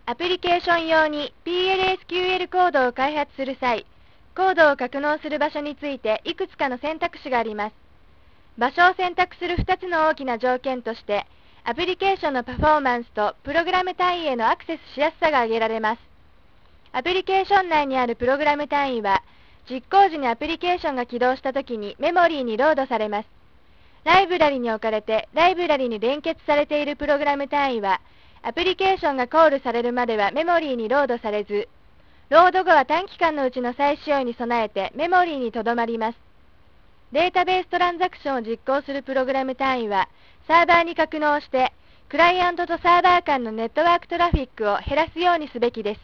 アプリケーション用に PLSQL コードを開発する際、コードを格納する場所についていくつかの選択肢があります。場所を選択する2つの大きな条件として、アプリケーションのパフォーマンスとプログラム単位へのアクセスしやすさが挙げられます。アプリケーション内にあるプログラム単位は、実行時にアプリケーションが起動したときにメモリーにロードされます。ライブラリに置かれて、ライブラリに連結されているプログラム単位は、アプリケーションがコールされるまではメモリーにロードされず、ロード後は短期間のうちの再使用に備えてメモリーにとどまります。データベーストランザクションを実行するプログラム単位は、サーバーに格納して、クライアントとサーバー間のネットワークトラフィックを減らすようにすべきです。